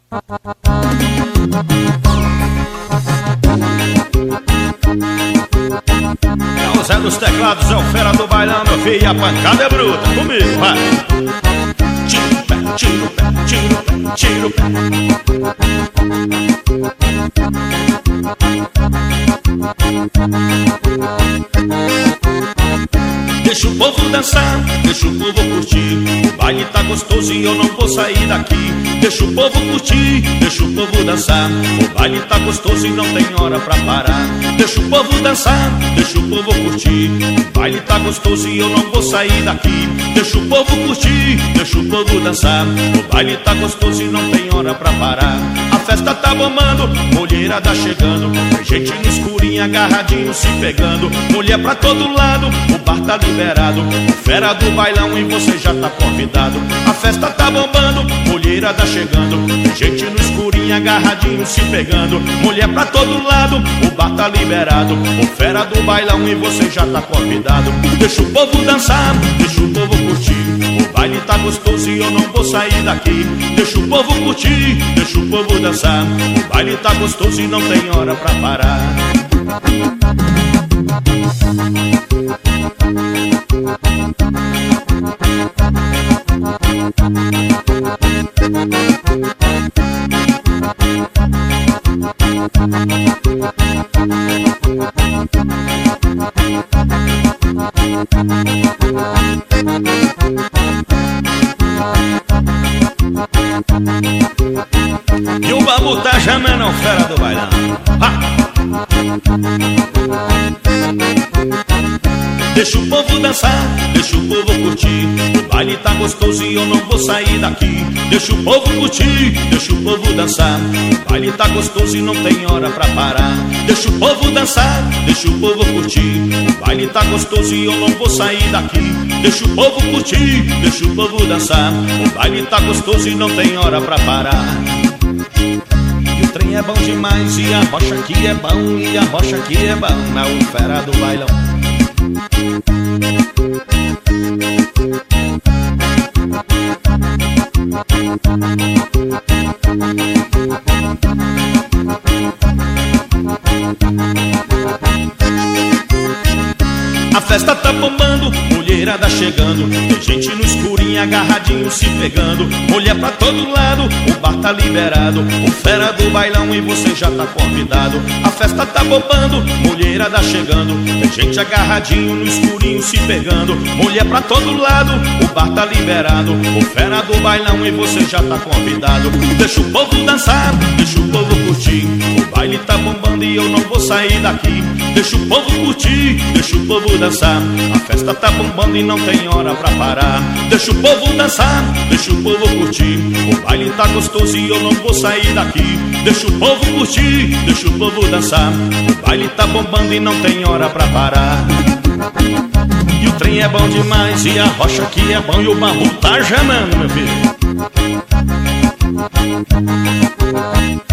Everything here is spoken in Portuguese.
É o Zé dos teclados, é o fera do bailão, meu filho, e a pancada é bruta. Comigo, vai. Tira o pé, tira o pé, tira o pé, tira o pé. Deixa o povo dançar, deixa o povo curtir. O baile tá gostoso e eu não vou sair daqui. Deixa o povo curtir, deixa o povo dançar. O baile tá gostoso e não tem hora pra parar. Deixa o povo dançar, deixa o povo curtir. O baile tá gostoso e eu não vou sair daqui. Deixa o povo curtir, deixa o povo dançar. O baile tá gostoso e não tem hora pra parar. A festa tá bombando, mulherada chegando. Tem gente no escurinho agarradinho se pegando. Mulher pra todo lado, o bar tá liberado. O fera do bailão e você já tá convidado. A festa tá bombando, mulherada chegando. Tem gente no escurinho agarradinho se pegando. Mulher pra todo lado, o bar tá liberado. O fera do bailão e você já tá convidado. Deixa o povo dançar, deixa o povo curtir. O baile tá gostoso e eu não vou sair daqui. Deixa o povo curtir, deixa o povo dançar. O baile tá gostoso e não tem hora pra parar. E o babu tá chamando o fera do bailão. Deixa o povo dançar, deixa o povo curtir. O baile tá gostoso e eu não vou sair daqui. Deixa o povo curtir, deixa o povo dançar. O baile tá gostoso e não tem hora pra parar. Deixa o povo dançar, deixa o povo curtir. O baile tá gostoso e eu não vou sair daqui. Deixa o povo curtir, deixa o povo dançar. O baile tá gostoso e não tem hora pra parar. E o trem é bom demais e a rocha aqui é bom. E a rocha aqui é bom, na fera do bailão. A festa tá bombando, mulherada chegando. Tem gente no escurinho agarradinho se pegando. Mulher pra todo lado, o bar tá liberado. O fera do bailão e você já tá convidado. A festa tá bombando, mulherada chegando. Tem gente agarradinho no escurinho se pegando. Mulher pra todo lado, o bar tá liberado. O fera do bailão e você já tá convidado. Deixa o povo dançar, deixa o povo curtir. O baile tá bombando e eu não vou sair daqui. Deixa o povo curtir, deixa o povo dançar. A festa tá bombando e não tem hora pra parar. Deixa o povo dançar, deixa o povo curtir. O baile tá gostoso e eu não vou sair daqui. Deixa o povo curtir, deixa o povo dançar. O baile tá bombando e não tem hora pra parar. E o trem é bom demais e a rocha aqui é bom. E o babu tá chamando, meu filho.